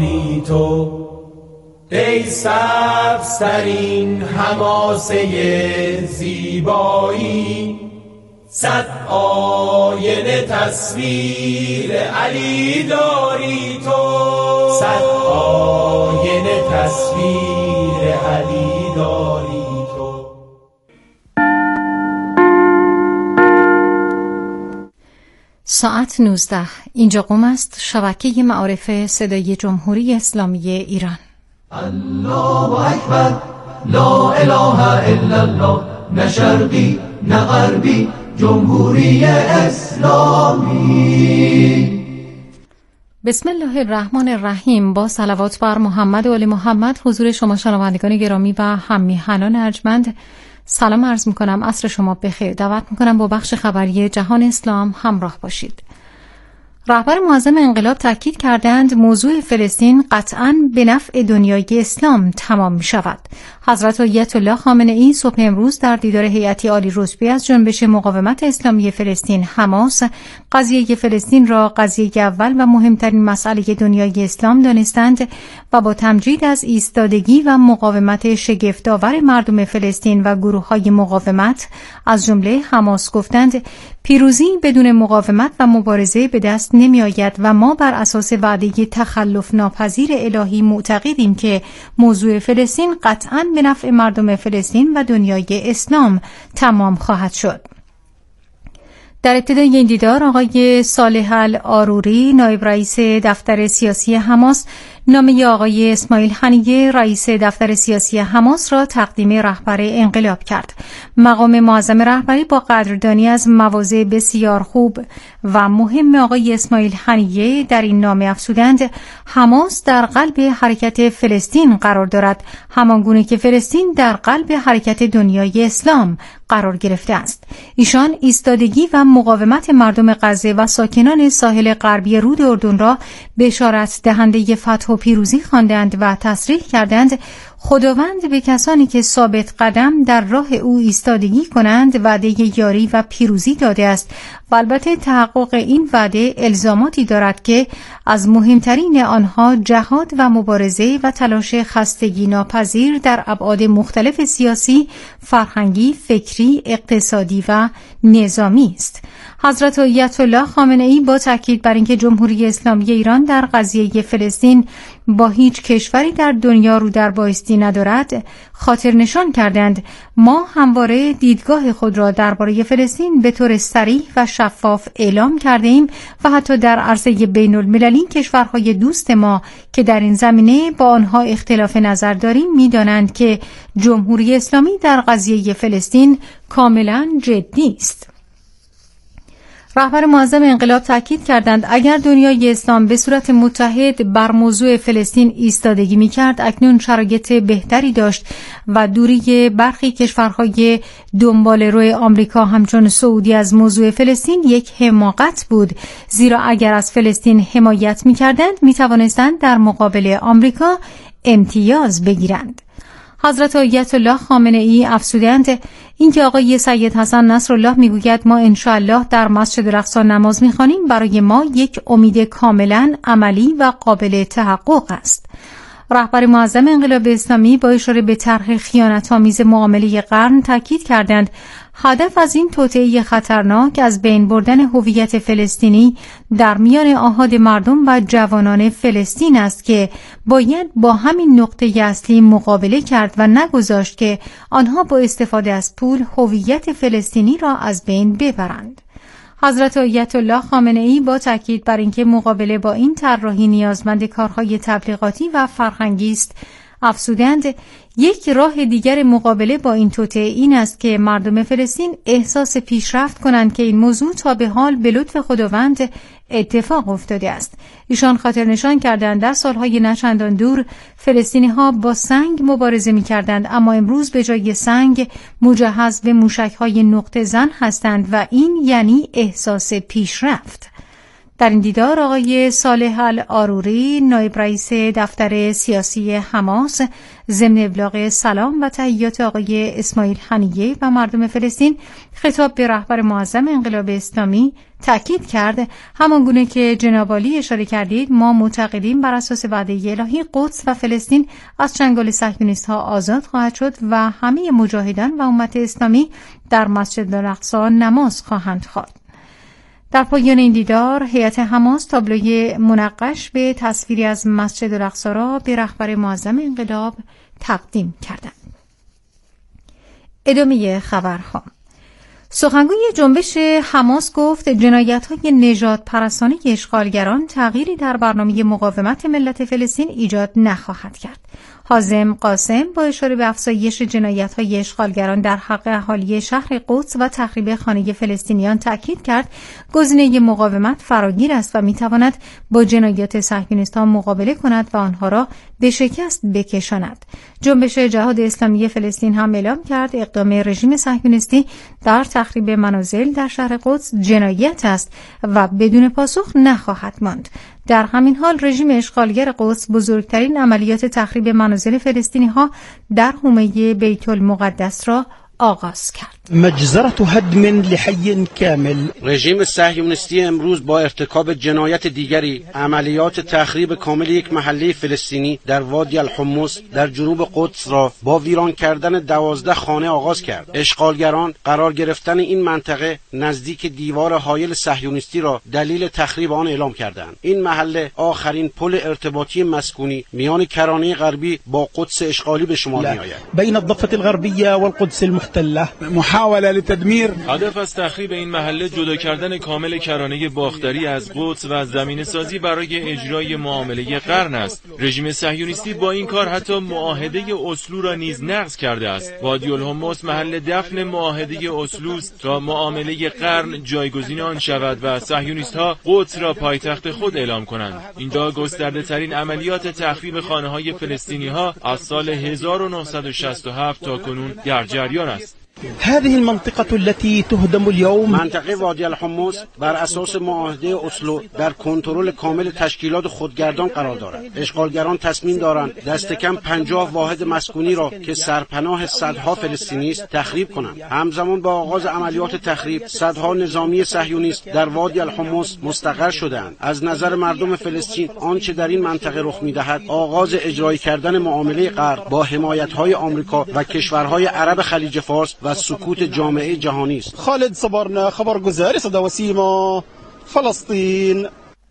تو ای سبزترین حماسه زیبایی، صد آینه تصویر علی داری تو، صد آینه تصویر علی داری تو. ساعت 19. اینجا قم است، شبکه معارف صدای جمهوری اسلامی ایران. الله اکبر، لا اله الا الله، نه شرقی نه غربی، جمهوری اسلامی. بسم الله الرحمن الرحیم. با صلوات بر محمد و آل محمد حضور شما شنوندگان گرامی و هم میهنان ارجمند سلام عرض میکنم. عصر شما بخیر. دعوت میکنم با بخش خبری جهان اسلام همراه باشید. رهبر معظم انقلاب تاکید کردند موضوع فلسطین قطعاً به نفع دنیای اسلام تمام می شود. حضرت آیت الله خامنه ای صبح امروز در دیدار هیئتی عالی رتبه از جنبش مقاومت اسلامی فلسطین حماس قضیه فلسطین را قضیه اول و مهمترین مسئله دنیای اسلام دانستند و با تمجید از ایستادگی و مقاومت شگفت‌آور مردم فلسطین و گروه‌های مقاومت از جمله حماس گفتند پیروزی بدون مقاومت و مبارزه به دست نمی آید و ما بر اساس وعده تخلف ناپذیر الهی معتقدیم که موضوع فلسطین قطعاً به نفع مردم فلسطین و دنیای اسلام تمام خواهد شد. در ابتدای این دیدار آقای صالح العاروری نایب رئیس دفتر سیاسی حماس نامه آقای اسماعیل هنیه رئیس دفتر سیاسی حماس را تقدیم رهبر انقلاب کرد. مقام معظم رهبری با قدردانی از مواضع بسیار خوب و مهم آقای اسماعیل هنیه در این نامه افزودند حماس در قلب حرکت فلسطین قرار دارد، همانگونه که فلسطین در قلب حرکت دنیای اسلام قرار گرفته است. ایشان ایستادگی و مقاومت مردم غزه و ساکنان ساحل غربی رود اردن را بشارت دهنده فتح و پیروزی خواندند و تصریح کردند خداوند به کسانی که ثابت قدم در راه او ایستادگی کنند وعده یاری و پیروزی داده است و البته تحقق این وعده الزاماتی دارد که از مهمترین آنها جهاد و مبارزه و تلاش خستگی ناپذیر در ابعاد مختلف سیاسی، فرهنگی، فکری، اقتصادی و نظامی است. حضرت آیت الله خامنه ای با تاکید بر اینکه جمهوری اسلامی ایران در قضیه فلسطین با هیچ کشوری در دنیا رو در بایستی ندارد خاطر نشان کردند ما همواره دیدگاه خود را درباره فلسطین به طور صریح و شفاف اعلام کرده ایم و حتی در عرصه بین المللی کشورهای دوست ما که در این زمینه با آنها اختلاف نظر داریم می‌دانند که جمهوری اسلامی در قضیه فلسطین کاملا جدی است. رهبر معظم انقلاب تاکید کردند اگر دنیای اسلام به صورت متحد بر موضوع فلسطین ایستادگی می‌کرد اکنون شرایط بهتری داشت و دوری برخی کشورهای دنبال روی آمریکا همچون سعودی از موضوع فلسطین یک حماقت بود، زیرا اگر از فلسطین حمایت می‌کردند می‌توانستند در مقابل آمریکا امتیاز بگیرند. حضرت آیت الله خامنه ای افزودند اینکه آقای سید حسن نصرالله میگوید ما انشاءالله در مسجد الاقصی نماز میخوانیم برای ما یک امید کاملا عملی و قابل تحقق است. رهبر معظم انقلاب اسلامی با اشاره به طرح خیانت‌آمیز معامله قرن تاکید کردند هدف از این توطئه خطرناک از بین بردن هویت فلسطینی در میان آحاد مردم و جوانان فلسطین است که باید با همین نقطه اصلی مقابله کرد و نگذاشت که آنها با استفاده از پول هویت فلسطینی را از بین ببرند. حضرت آیت الله خامنه ای با تاکید بر اینکه مقابله با این طراحی نیازمند کارهای تبلیغاتی و فرهنگی است افزودند یک راه دیگر مقابله با این توطئه این است که مردم فلسطین احساس پیشرفت کنند که این موضوع تا به حال به لطف خداوند اتفاق افتاده است. ایشان خاطر نشان کردند در سالهای نچندان دور فلسطینی‌ها با سنگ مبارزه می‌کردند اما امروز به جای سنگ مجهز به موشک‌های نقطه زن هستند و این یعنی احساس پیشرفت. در این دیدار آقای صالح العاروری نایب رئیس دفتر سیاسی حماس ضمن ابلاغ سلام و تحیات آقای اسماعیل هنیه و مردم فلسطین خطاب به رهبر معظم انقلاب اسلامی تأکید کرد همانگونه که جناب عالی اشاره کردید ما معتقدیم بر اساس وعده الهی قدس و فلسطین از چنگال صهیونیست‌ها آزاد خواهد شد و همه مجاهدان و امت اسلامی در مسجد الاقصی نماز خواهند خواند. در پایان این دیدار هیئت حماس تابلوی منقش به تصویری از مسجد الاقصی را به رهبر معظم انقلاب تقدیم کردند. ادامه خبرها. سخنگوی جنبش حماس گفت جنایت‌های نژاد پرستانه اشغالگران تغییری در برنامه مقاومت ملت فلسطین ایجاد نخواهد کرد. حازم قاسم با اشاره به افزایش جنایت‌های اشغالگران در حق اهالی شهر قدس و تخریب خانه فلسطینیان تأکید کرد گزینه مقاومت فراگیر است و می‌تواند با جنایات صهیونیست‌ها مقابله کند و آنها را به شکست بکشاند. جنبش جهاد اسلامی فلسطین هم اعلام کرد اقدام رژیم صهیونیستی در تخریب منازل در شهر قدس جنایت است و بدون پاسخ نخواهد ماند. در همین حال رژیم اشغالگر قدس بزرگترین عملیات تخریب منازل فلسطینی‌ها در حومه بیت المقدس را آغاز کرد. مجزرة هدم لحي کامل. رژیم صهیونیستی امروز با ارتکاب جنایت دیگری عملیات تخریب کامل یک محله فلسطینی در وادی الحمص در جنوب قدس را با ویران کردن 12 خانه آغاز کرد. اشغالگران قرار گرفتن این منطقه نزدیک دیوار حایل صهیونیستی را دلیل تخریب آن اعلام کردند. این محله آخرین پل ارتباطی مسکونی میان کرانه غربی با قدس اشغالی به شمار می‌آید. بین الضفة الغربية والقدس المحتلة محاوله لتدمير. هدف از تخریب این محله جدا کردن کامل کرانه باختری از قدس و زمینه سازی برای اجرای معامله قرن است. رژیم صهیونیستی با این کار حتی معاهده اسلو را نیز نقض کرده است. وادی الحمص محل دفن معاهده اسلو است تا معامله قرن جایگزین آن شود و صهیونیست‌ها قدس را پایتخت خود اعلام کنند. اینجا گسترده ترین عملیات تخریب خانه‌های فلسطینی‌ها از سال 1967 تا کنون در جریان است. هذه المنطقة التي تهدم اليوم. منطقه وادی الحمص بر اساس معاهده اسلو در کنترل کامل تشکیلات خودگردان قرار دارد. اشغالگران تصمیم دارند دست کم 50 واحد مسکونی را که سرپناه صدها فلسطینی است تخریب کنند. همزمان با آغاز عملیات تخریب صدها نظامی صهیونیست در وادی الحمص مستقر شدند. از نظر مردم فلسطین آنچه در این منطقه رخ می‌دهد آغاز اجرایی کردن معامله غرب با حمایت‌های آمریکا و کشورهای عرب خلیج فارس و سکوت جامعه جهانی است. خالد صبرنا خبرگزاری صدا و سیما فلسطین.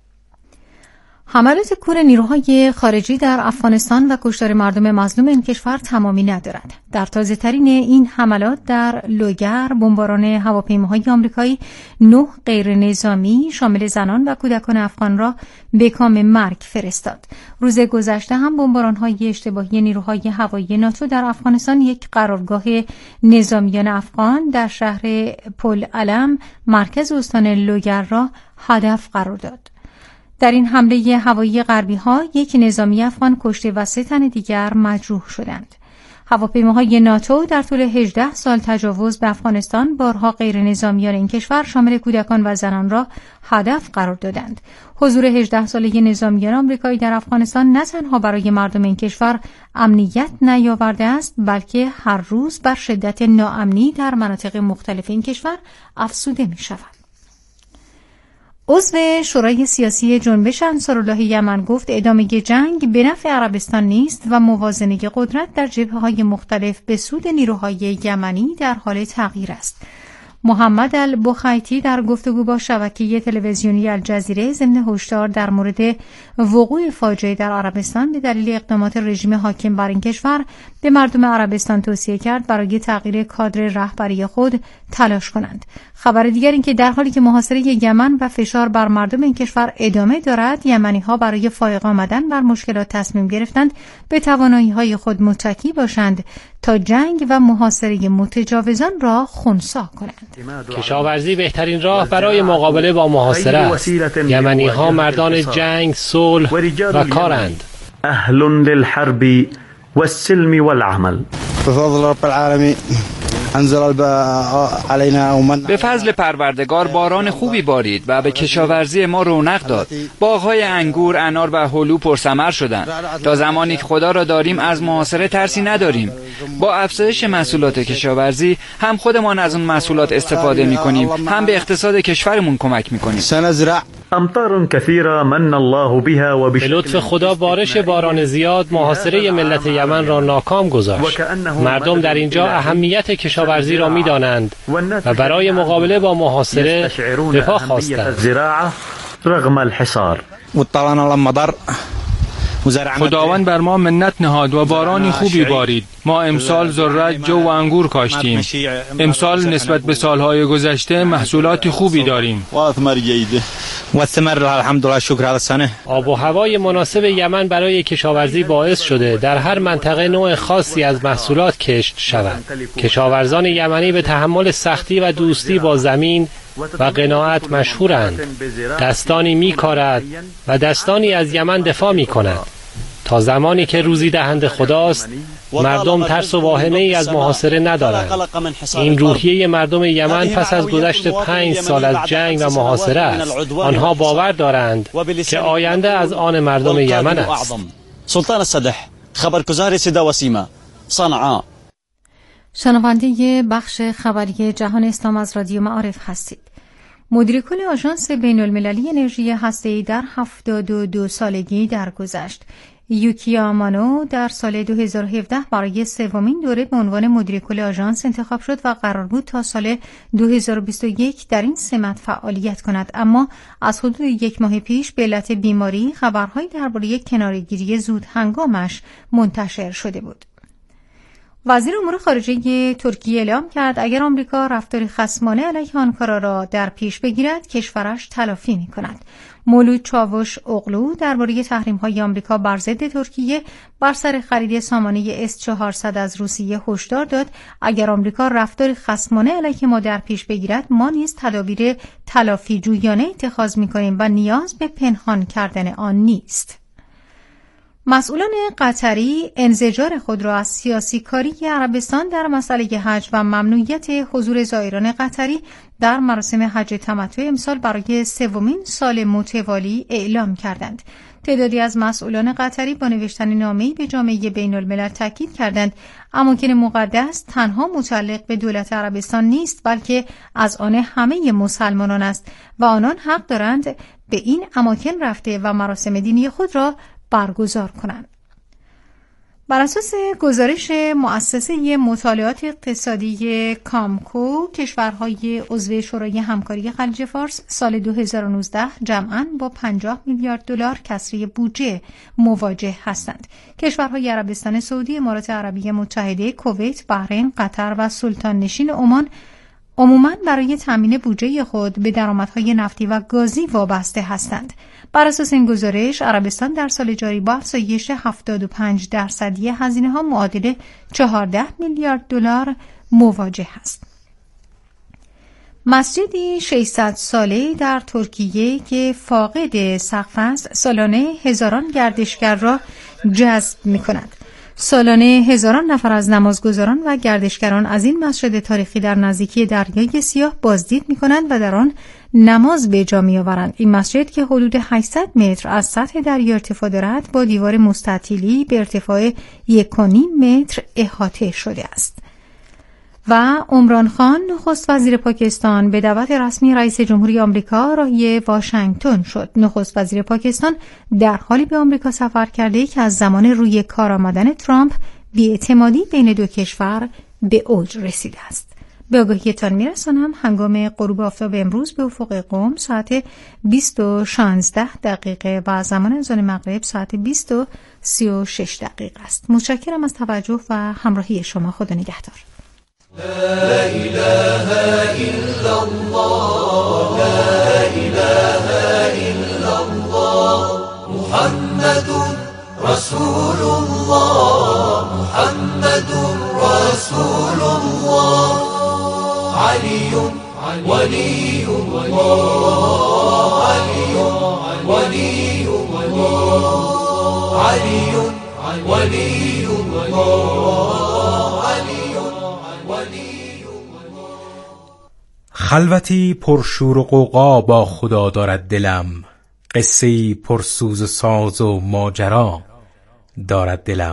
حملات کور نیروهای خارجی در افغانستان و کشتار مردم مظلوم این کشور تمامی ندارد. در تازه‌ترین این حملات در لوگر بمباران هواپیماهای آمریکایی 9 غیر نظامی شامل زنان و کودکان افغان را به کام مرگ فرستاد. روز گذشته هم بمباران‌های اشتباهی نیروهای هوایی ناتو در افغانستان یک قرارگاه نظامیان افغان در شهر پل علم مرکز استان لوگر را هدف قرار داد. در این حمله هوایی غربی‌ها یک نظامی افغان کشته و 3 تن دیگر مجروح شدند. هواپیماهای ناتو در طول 18 سال تجاوز به افغانستان بارها غیر نظامیان این کشور شامل کودکان و زنان را هدف قرار دادند. حضور 18 ساله نظامیان آمریکایی در افغانستان نه تنها برای مردم این کشور امنیت نیاورده است بلکه هر روز بر شدت ناامنی در مناطق مختلف این کشور افزوده می‌شود. عضو شورای سیاسی جنبش انصارالله یمن گفت ادامه جنگ به نفع عربستان نیست و موازنه قدرت در جبهه‌های مختلف به سود نیروهای یمنی در حال تغییر است. محمد البخیتی در گفتگو با شبکه تلویزیونی الجزیره ضمن هشدار در مورد وقوع فاجعه در عربستان به دلیل اقدامات رژیم حاکم بر این کشور به مردم عربستان توصیه کرد برای تغییر کادر رهبری خود تلاش کنند. خبر دیگر این که در حالی که محاصره یمن و فشار بر مردم این کشور ادامه دارد، یمنی‌ها برای فائق آمدن بر مشکلات تصمیم گرفتند به توانایی‌های خود متکی باشند تا جنگ و محاصره متجاوزان را خنثی کنند. کشاورزی بهترین راه برای مقابله با محاصره است. یمنی‌ها مردان جنگ، صلح و کارند. اهل للحرب والسلم والعمل. بفضل رب العالمین به فضل پروردگار باران خوبی بارید و به کشاورزی ما رونق داد. باغ‌های انگور، انار و هلو پرثمر شدند. تا زمانی که خدا را داریم از محاصره ترسی نداریم. با افزایش محصولات کشاورزی هم خودمان از اون محصولات استفاده می‌کنیم، هم به اقتصاد کشورمون کمک می‌کنیم. امطار كثيرة من الله بها و به لطف خدا بارش باران زیاد محاصره ملت یمن را ناکام گذاشت. مردم در اینجا اهمیت کشاورزی را می‌دانند و برای مقابله با محاصره به پا خواستند. رغم الحصار. خداوند بر ما منت نهاد و بارانی خوبی بارید. ما امسال ذره، جو و انگور کاشتیم. امسال نسبت به سالهای گذشته محصولات خوبی داریم. آب و هوای مناسب یمن برای کشاورزی باعث شده در هر منطقه نوع خاصی از محصولات کشت شود. کشاورزان یمنی به تحمل سختی و دوستی با زمین و قناعت مشهورند. دستانی می‌کارد و دستانی از یمن دفاع می‌کند. تا زمانی که روزی دهنده خداست، مردم ترس و واهمه‌ای از محاصره ندارند. این روحیه مردم یمن پس از گذشت 5 سال از جنگ و محاصره است. آنها باور دارند که آینده از آن مردم یمن است. سلطان الصدح، خبرگزار صدا و سیما، صنعاء. شنونده بخش خبری جهان اسلام از رادیو معارف هستید. مدیر کل آژانس بین‌المللی انرژی هسته‌ای در 72 سالگی درگذشت. یوکیا آمانو در سال 2017 برای سومین دوره به عنوان مدیر کل آژانس انتخاب شد و قرار بود تا سال 2021 در این سمت فعالیت کند، اما از حدود 1 ماه پیش به علت بیماری خبرهایی درباره کناره‌گیری زود هنگامش منتشر شده بود. وزیر امور خارجه ترکیه اعلام کرد اگر آمریکا رفتاری خصمانه علیه آنکارا را در پیش بگیرد کشورش تلافی می‌کند. مولود چاوش اغلو درباره تحریم‌های آمریکا بر ضد ترکیه بر سر خرید سامانه S-400 از روسیه هشدار داد اگر آمریکا رفتاری خصمانه علیه ما در پیش بگیرد ما نیز تدابیر تلافی جویانه اتخاذ می‌کنیم و نیاز به پنهان کردن آن نیست. مسئولان قطری انزجار خود را از سیاسی کاری عربستان در مسئله حج و ممنوعیت حضور زائران قطری در مراسم حج تمتع امسال برای سومین سال متوالی اعلام کردند. تعدادی از مسئولان قطری با نوشتن نامه‌ای به جامعه بین‌الملل تاکید کردند اماکن مقدس تنها متعلق به دولت عربستان نیست بلکه از آن همه مسلمانان است و آنان حق دارند به این اماکن رفته و مراسم دینی خود را برگزار کنند. بر اساس گزارش مؤسسه مطالعات اقتصادی کامکو، کشورهای عضو شورای همکاری خلیج فارس سال 2019 جمعاً با 50 میلیارد دلار کسری بودجه مواجه هستند. کشورهای عربستان سعودی، امارات عربی متحده، کویت، بحرین، قطر و سلطان نشین عمان عموماً برای تامین بودجه خود به درآمدهای نفتی و گازی وابسته هستند. بر اساس این گزارش عربستان در سال جاری با افزایش 75% هزینه‌ها معادل 14 میلیارد دلار مواجه است. مسجدی 600 ساله در ترکیه که فاقد سقف است سالانه هزاران گردشگر را جذب می‌کند. سالانه هزاران نفر از نمازگزاران و گردشگران از این مسجد تاریخی در نزدیکی دریای سیاه بازدید می‌کنند و در آن نماز به جا می‌آورند. این مسجد که حدود 800 متر از سطح دریا ارتفاع دارد با دیوار مستطیلی به ارتفاع 1.5 متر احاطه شده است. و عمران خان نخست وزیر پاکستان به دعوت رسمی رئیس جمهوری آمریکا راهی واشنگتن شد. نخست وزیر پاکستان در حالی به آمریکا سفر کرده که از زمان روی کار آمدن ترامپ بی‌اعتمادی بین دو کشور به اوج رسیده است. به آگاهیتان میرسانم هنگام غروب آفتاب امروز به افق قم ساعت 20:16 و زمان اذان مغرب ساعت 20:36 است. متشکرم از توجه و همراهی شما. خدا نگهدار. لا إله إلا الله لا إله إلا الله محمد رسول الله محمد رسول الله علي ولي الله علي ولي الله علي ولي الله علي ولي خلوتی پرشور و غوغا با خدا دارد دلم، قصه‌ای پرسوز و ساز و ماجرا دارد دلم.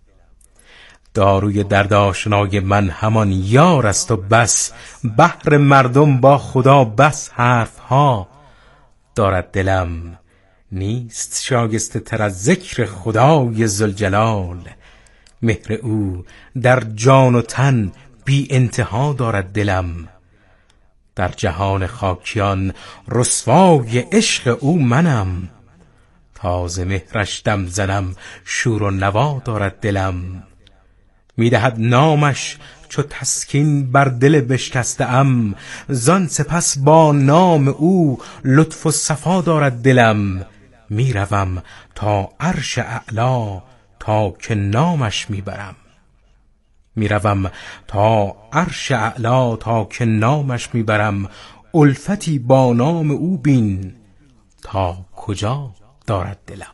داروی درد آشنای من همان یار است و بس، بحر مردم با خدا بس حرفها دارد دلم. نیست شایسته تر از ذکر خدای ذوالجلال، مهر او در جان و تن بی انتها دارد دلم. در جهان خاکیان رسوای عشق او منم، تازه مهرش دم زنم شور و نوا دارد دلم. میدهد نامش چو تسکین بر دل بشکسته ام، زان سپس با نام او لطف و صفا دارد دلم. میروم تا عرش اعلا تا که نامش میبرم، میروم تا عرش اعلا تا که نامش میبرم. الفتی با نام او بین تا کجا دارد دلم.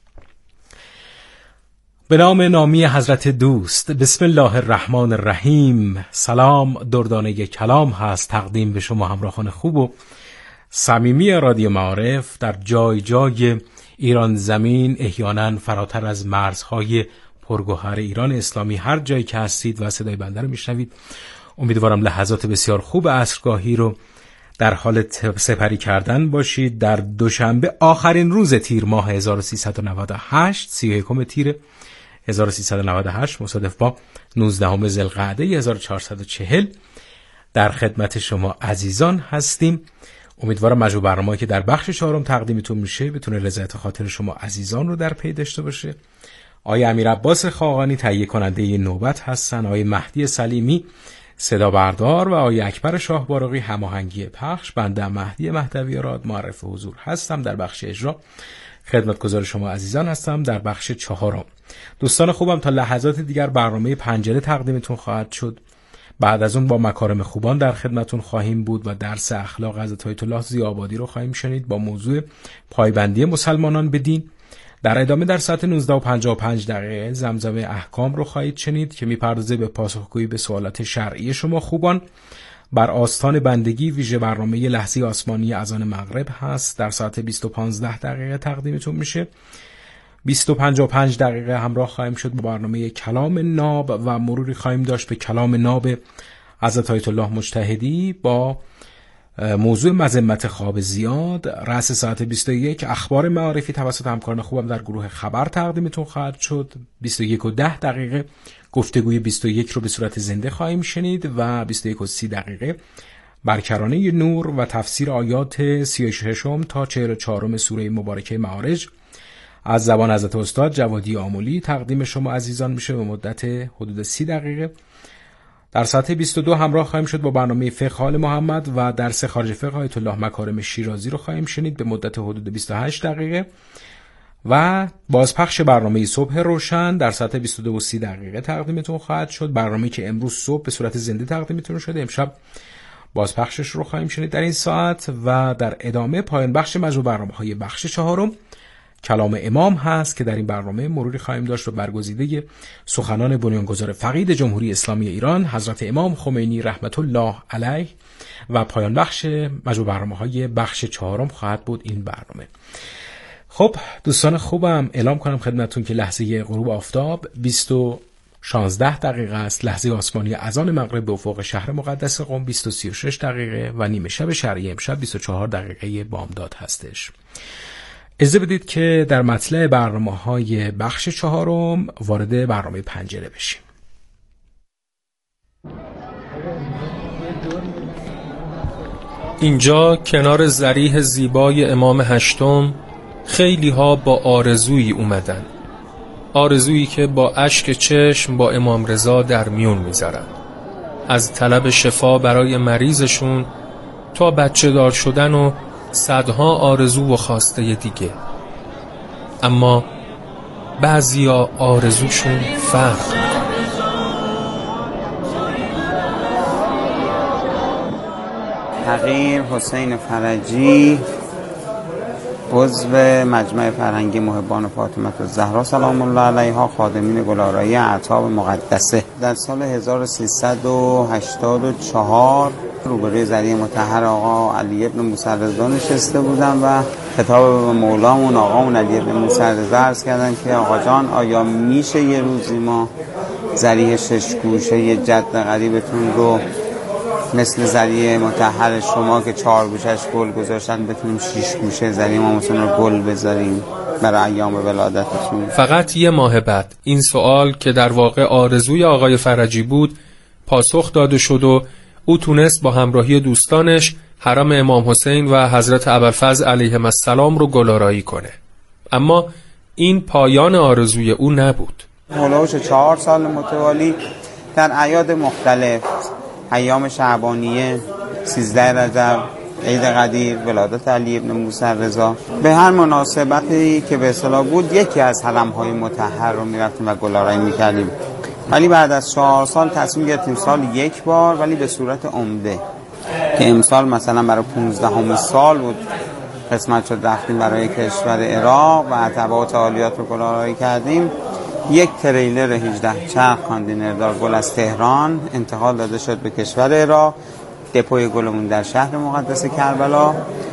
به نام نامی حضرت دوست. بسم الله الرحمن الرحیم. سلام، دردانه کلام هست تقدیم به شما همراهان خوب و صمیمی رادیو معارف در جای جای ایران زمین، احیانا فراتر از مرزهای پرگوهر ایران اسلامی. هر جایی که هستید و صدای بنده رو میشنوید، امیدوارم لحظات بسیار خوب عصرگاهی رو در حال سپری کردن باشید. در دوشنبه آخرین روز تیر ماه 1398، 31 تیر 1398 مصادف با 19 ذوالقعده 1440 در خدمت شما عزیزان هستیم. امیدوارم مجموع برنامه‌ای که در بخش چهارم تقدیمتون میشه بتونه رضایت خاطر شما عزیزان رو در پی داشته باشه. آقای امیر عباس خاقانی تهیه کننده نوبت هستن، آقای مهدی سلیمی صدا بردار و آقای اکبر شاه بارقی هماهنگی پخش. بنده مهدی مهدوی راد معرف حضور هستم در بخش اجرا. خدمتگزار شما عزیزان هستم در بخش چهارم. دوستان خوبم، تا لحظات دیگر برنامه پنجره تقدیمتون خواهد شد. بعد از اون با مکارم خوبان در خدمتون خواهیم بود و درس اخلاق حضرت آیت الله ضیاءآبادی رو خواهیم شنید با موضوع پایبندی مسلمانان به دین. در ادامه در ساعت 19:55 زمزمه احکام رو خواهید شنید که میپردازه به پاسخگویی به سوالات شرعی شما خوبان. بر آستان بندگی ویژه برنامه لحظه آسمانی اذان مغرب هست، در ساعت 20:15 تقدیمتون میشه. 20:55 همراه خواهیم شد با برنامه کلام ناب و مروری خواهیم داشت به کلام ناب حضرت آیت الله مجتهدی با موضوع مذمت خواب زیاد. رأس ساعت 21 اخبار معارفی توسط همکاران خوبم در گروه خبر تقدیمتون خواهد شد. 21:10 گفتگوی 21 رو به صورت زنده خواهیم شنید و 21:30 برکرانه نور و تفسیر آیات 36 تا 44 سوره مبارکه معارج از زبان حضرت استاد جوادی آملی تقدیم شما عزیزان میشه به مدت حدود 30 در ساعت 22 همراه خواهیم شد با برنامه فقه آل محمد و درس خارج فقه آیت الله مکارم شیرازی رو خواهیم شنید به مدت حدود 28 و بازپخش برنامه صبح روشن در ساعت 22:30 تقدیمتون خواهد شد. برنامه‌ای که امروز صبح به صورت زنده تقدیمتون شده، امشب بازپخشش رو خواهیم شنید در این ساعت. و در ادامه پایان بخش مجموع برنامه‌های بخش چهارم کلام امام هست که در این برنامه مروری خواهیم داشت و برگزیده سخنان بنیانگذار فقید جمهوری اسلامی ایران حضرت امام خمینی رحمت الله علیه و پایان بخش مجموع برنامه‌های بخش چهارم خواهد بود این برنامه. خب دوستان خوبم، اعلام کنم خدمتتون که لحظه غروب آفتاب 20:16 است. لحظه آسمانی اذان مغرب به افق شهر مقدس قم 20:36 و نیمه شب شرعی امشب 24 بامداد هستش. اجازه بدید که در مطلع برنامه‌های بخش چهارم وارد برنامه پنجره بشیم. اینجا کنار ضریح زیبای امام هشتم خیلی ها با آرزویی اومدن، آرزویی که با اشک چشم با امام رضا در میون میذارن، از طلب شفا برای مریضشون تا بچه دار شدن و صدها آرزو و خواسته دیگه. اما بعضیا آرزوشون فرق میکنه. حقیر حسین فرجی، عضو مجمع فرهنگی محبان فاطمه الزهرا سلام الله علیها، خادمین گلارایی اعتاب مقدسه. در سال 1384 روبروی زریح مطهر آقا علی ابن موسی رضا نشسته بودم و خطاب به مولامون آقامون علی ابن موسی رضا عرض کردن که آقا جان آیا میشه یه روزی ما زریح 6 گوشه یه جد غریبتون رو مثل زریح مطهر شما که 4 گوشش گل گذاشتن بتونیم 6 گوشه زریح امامتون رو گل بذاریم برای ایام ولادتتون؟ فقط یه ماه بعد این سوال که در واقع آرزوی آقای فرجی بود پاسخ داده شد و او تونست با همراهی دوستانش حرم امام حسین و حضرت ابوالفضل علیهم السلام رو گل‌آرایی کنه. اما این پایان آرزوی او نبود. هولوش 4 سال متوالی در اعیاد مختلف، ایام شعبانیه، 13 رجب، عید قدیر، ولادت علی ابن موسی رضا، به هر مناسبتی که به اصطلاح بود یکی از حرم‌های مطهر رو می‌رفتیم و گل‌آرایی می‌کردیم. ولی بعد از 4 سال تصمیم گرفتیم سال 1 بار ولی به صورت عمده که امسال مثلا برای 15مین سال بود قسمت شد رفتیم برای کشور عراق و تبعات عالیات رو گل‌آرایی کردیم. 1 تریلر 18 چرخ کاندینردار گل از تهران انتقال داده شد به کشور عراق. دپوی گلمون در شهر مقدس کربلا.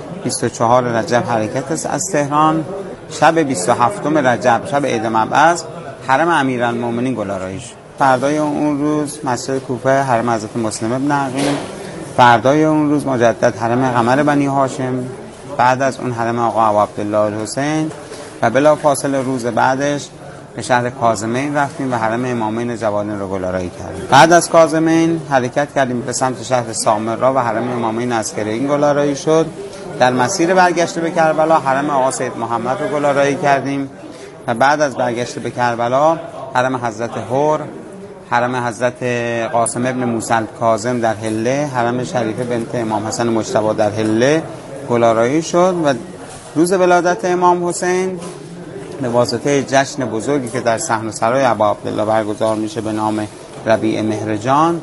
24 رجب حرکت از تهران. شب 27 رجب شب عید مبعث حرم امیرالمومنین گل‌آرایی شد. فردای اون روز مسجد کوفه حرم حضرت مسلم ابن عقیل. فردای اون روز مجدد حرم قمر بنی هاشم. بعد از اون حرم آقا ابو عبدالله الحسین و بلا فاصله روز بعدش به شهر کاظمین رفتیم و حرم امامین جوانین رو گل‌آرایی کردیم. بعد از کاظمین حرکت کردیم به سمت شهر سامرا و حرم امامین عسکرین گل‌آرایی شد. در مسیر برگشت به کربلا حرم آقا سید محمد رو گل‌آرایی کردیم و بعد از برگشت به کربلا حرم حضرت حور، حرم حضرت قاسم ابن موسی کاظم در حله، حرم شریفه بنت امام حسن مجتبی در حله گل‌آرایی شد و روز ولادت امام حسین به واسطه جشن بزرگی که در صحن‌وسرای ابا عبدالله برگزار میشه به نام ربیع مهرجان،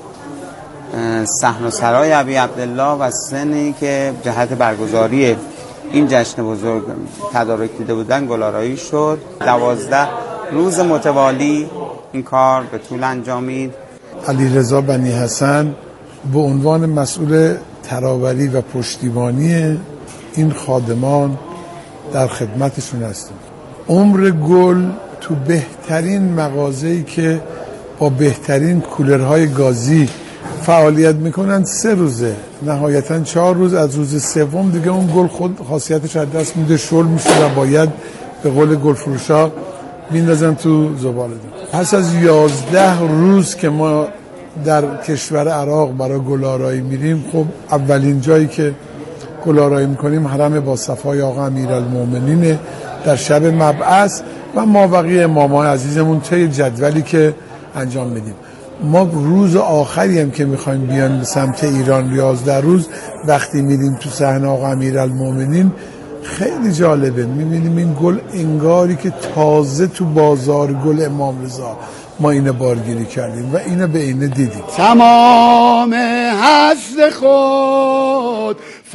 صحن‌وسرای ابی عبدالله و سنی که جهت برگزاری این جشن بزرگ تدارک دیده بودن گل‌آرایی شد. 12 روز متوالی این کار به طول انجامید. علیرضا بنی حسن به عنوان مسئول تراوری و پشتیبانی این خادمان در خدمتشون هستیم. عمر گل تو بهترین مغازه‌ای که با بهترین کولرهای گازی فعالیت میکنن 3 روزه، نهایتاً 4 روز. از روز 3 دیگه اون گل خود خاصیتش از دست میده، شل میشه و باید به قول گلفروشا میندازن تو زباله. پس از 11 روز که ما در کشور عراق برای گل‌آرایی میریم، خب اولین جایی که گل‌آرایی میکنیم حرم با صفای آقا امیرالمومنین در شب مبعث و مابقی امامای عزیزمون طی جدولی که انجام میدیم. ما روز آخری هم که میخوایم بیان به سمت ایران 11 روز وقتی میریم تو صحنه آقا امیرالمومنین خیلی جالبه، میبینیم این گل انگاری که تازه تو بازار گل امام رضا ما اینو بارگیری کردیم و اینو به اینه دیدیم. تمام هست خود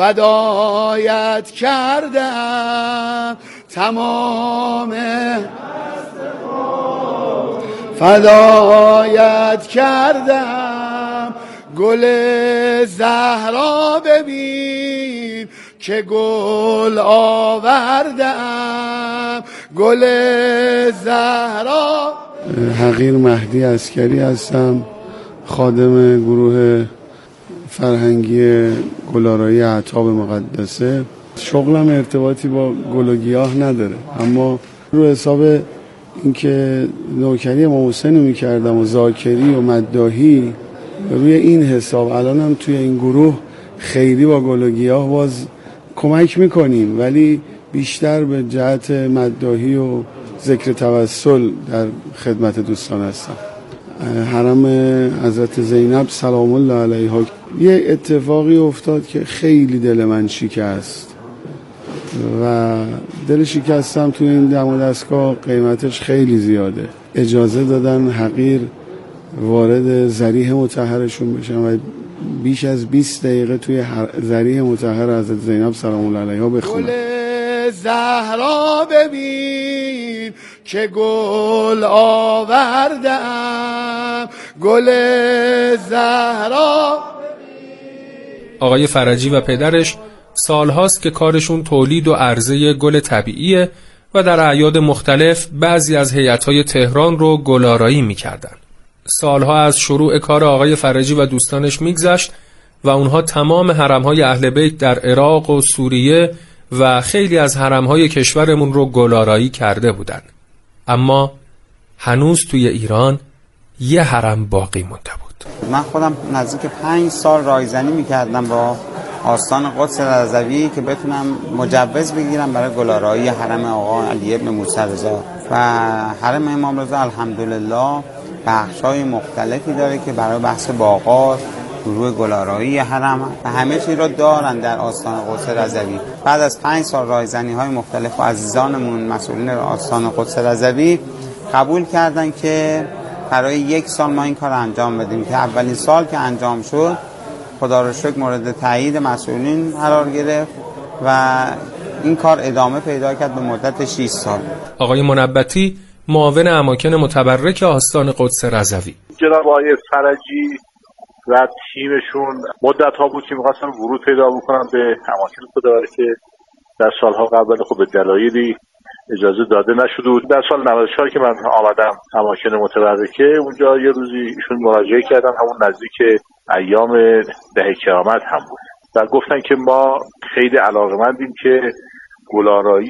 فدایت کردم، تمام فدایت کردم. گل زهرا ببین که گل آوردم، گل زهرا. حقیر مهدی عسکری هستم، خادم گروه فرهنگی گل‌آرایی اعتاب مقدسه. شغلم ارتباطی با گل و گیاه نداره، اما رو حساب اینکه نوکری امام حسین رو میکردم و ذاکری و مداحی، روی این حساب الانم توی این گروه خیلی با گل و گیاه باز کمک میکنیم، ولی بیشتر به جهت مداحی و ذکر توسل در خدمت دوستان هستم. حرم حضرت زینب سلام الله علیها یه اتفاقی افتاد که خیلی دل من شکست و دل شکستم توی این دم و دستگاه قیمتش خیلی زیاده. اجازه دادن حقیر وارد ضریح مطهرشون بشن و بیش از 20 دقیقه توی ضریح مطهر حضرت زینب سلام الله علیها بخونن. گل زهرا ببین که گل آوردم، گل زهرا. آقای فرجی و پدرش سالهاست که کارشون تولید و عرضه گل طبیعیه و در اعیاد مختلف بعضی از هیئت‌های تهران رو گل‌آرایی می‌کردن. سالها از شروع کار آقای فرجی و دوستانش می‌گذشت و اونها تمام حرم‌های اهل بیت در عراق و سوریه و خیلی از حرم‌های کشورمون رو گل‌آرایی کرده بودن. اما هنوز توی ایران یه حرم باقی مونده بود. من خودم نزدیک 5 سال رایزنی می‌کردم با آستان قدس رضوی که بتونم مجوز بگیرم برای گل‌آرایی حرم آقا علی ابن موسی رضا و حرم امام رضا الحمدلله بخش‌های مختلفی داره که برای بحث باغات، گروه گل‌آرایی حرم و همه چیز رو دارن در آستان قدس رضوی. بعد از 5 سال رایزنی‌های مختلف و عزیزانمون مسئولین آستان قدس رضوی قبول کردن که برای 1 سال ما این کار انجام بدیم که اولین سال که انجام شد خدا رو شکر مورد تایید مسئولین قرار گرفت و این کار ادامه پیدا کرد به مدت 6 سال. آقای منبتی معاون اماکن متبرک آستان قدس رضوی: جناب آقای فرجی و تیمشون مدت‌ها بود که می‌خواستن ورود پیدا بکنن به اماکن خدا که در سال‌ها قبل خب به دلایلی اجازه داده نشده بود. در سال 94 که من آمدم اماکن متبرکه اونجا یه روزی ایشون مراجعه کردن، همون نزدیک ایام دهه کرامت هم بود و گفتن که ما خیلی علاقه‌مندیم که گل‌آرایی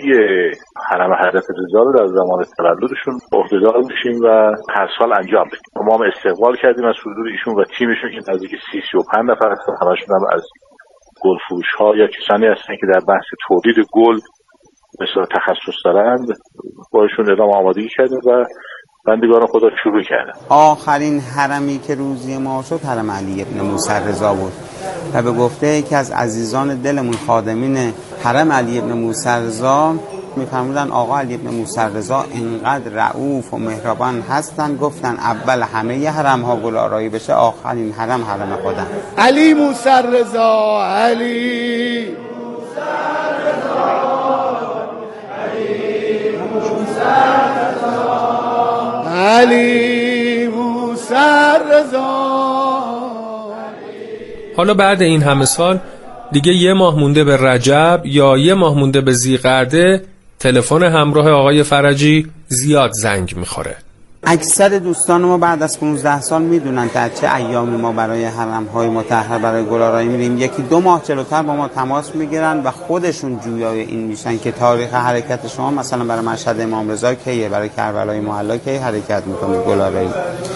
حرم حضرت رضا رو در زمان تولدشون عهده‌دار بشیم و هر سال انجام بدیم. ما هم استقبال کردیم از حضور ایشون و تیمشون که نزدیک 35 نفر هستن، همشون هم از گلفروش‌ها یا کسانی هستن که در بحث تولید گل مثلا تخصص دارند. باشون اعلام آمادگی کردیم و بندگان خدا شروع کردن. آخرین حرمی که روزی ما شد حرم علی ابن موسی رضا بود و به گفته یکی از عزیزان دلمون خادمین حرم علی ابن موسی رضا میفرمودن آقا علی ابن موسی رضا اینقدر رؤوف و مهربان هستن، گفتن اول همه حرم ها گل‌آرایی بشه، آخرین حرم حرم خدا. علی موسی رضا، علی موسی رضا، علی موسی رضا، علی موسی رضا. حالا بعد این همه سال دیگه 1 ماه مونده به رجب یا 1 ماه مونده به ذی‌قعده تلفن همراه آقای فرجی زیاد زنگ میخوره. اکثر دوستان ما بعد از 15 سال میدونن در چه ایامی ما برای حرم‌های مطهر برای گل‌آرایی میریم. 1-2 ماه جلوتر با ما تماس میگیرن و خودشون جویای این میشن که تاریخ حرکت شما مثلا برای مشهد امام رضا کیه، برای کربلای معلی کی حرکت میکنید گل‌آرایی،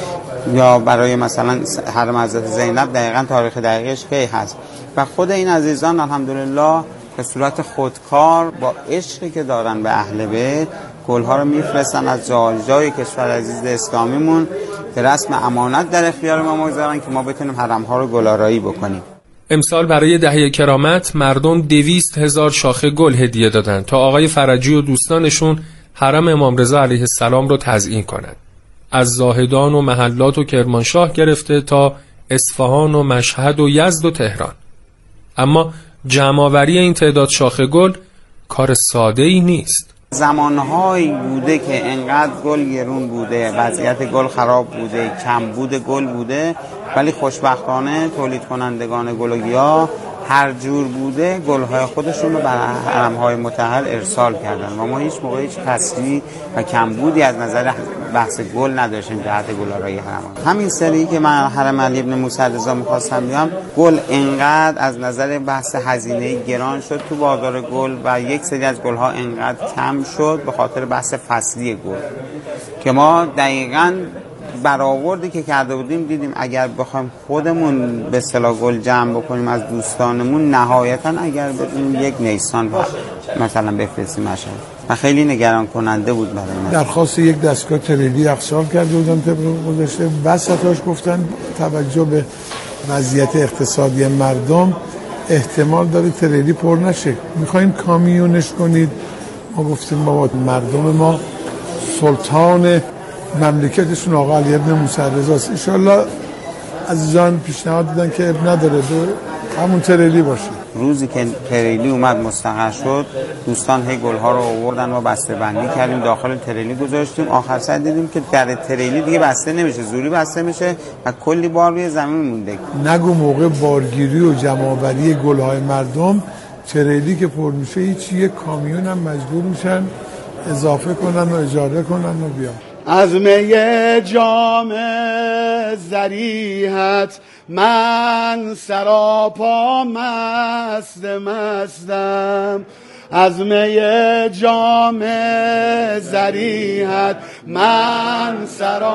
یا برای مثلا حرم حضرت زینب دقیقاً تاریخ دقیقش کی هست. و خود این عزیزان الحمدلله به صورت خودکار با عشقی که دارن به اهل بیت گل‌ها رو میفرستن از جای کشور عزیز اسلامیمون به رسم امانت در اختیار ما میذارن که ما بتونیم حرم‌ها رو گل‌آرایی بکنیم. امسال برای دهه کرامت مردم 200,000 شاخه گل هدیه دادن تا آقای فرجی و دوستانشون حرم امام رضا علیه السلام رو تزیین کنند. از زاهدان و محلات و کرمانشاه گرفته تا اصفهان و مشهد و یزد و تهران. اما جمع‌آوری این تعداد شاخه گل کار ساده‌ای نیست. زمانهایی بوده که انقدر گل گرون بوده، وضعیت گل خراب بوده، کمبود گل بوده، ولی خوشبختانه تولید کنندگان گل و گیاه هر جور بوده گل‌های خودشون رو برای حرم‌های مطهر ارسال کردن و ما هیچ موقع هیچ کسری و کمبودی از نظر بحث گل نداشتیم جهت گل‌آرایی حرم. همین سری که من حرم علی ابن موسی رضا می‌خواستم بیام، گل انقدر از نظر بحث هزینه گران شد تو بازار گل و یک سری از گل‌ها انقدر کم شد به خاطر بحث فصلی گل که ما دقیقاً برآوردی که کرده بودیم دیدیم اگر بخوایم خودمون به اصطلاح گل جمع بکنیم از دوستانمون نهایتاً اگر بدونیم 1 نیسان مثلا بفرستیم مشهد و خیلی نگران کننده بود برای من. درخواست یک دستگاه تریلی اقسال کرده بودم طبق گذشته، وسطاش گفتن توجه به وضعیت اقتصادی مردم احتمال داره تریلی پر نشه، میخواین کامیونش کنید. ما گفتیم بابا مردم ما سلطان مملکتشون آقا علی ابن موسی رضا است، ان شاءالله عزیزان پیشنهاد دیدن که نداره همون تریلی باشه. روزی که تریلی اومد مستقر شد، دوستان هی گل‌ها رو آوردن و بسته‌بندی کردیم، داخل تریلی گذاشتیم. آخر سر دیدیم که در تریلی دیگه بسته نمیشه، زوری بسته میشه و کلی بار روی زمین مونده. نگو موقع بارگیری و جمع‌آوری گل‌های مردم تریلی که پر میشه هیچ، یک کامیون هم مجبور میشن اضافه کنن و اجاره کنن و بیان. از می جام ضریحت من سراپا مستم، از می جام ضریحت من سراپا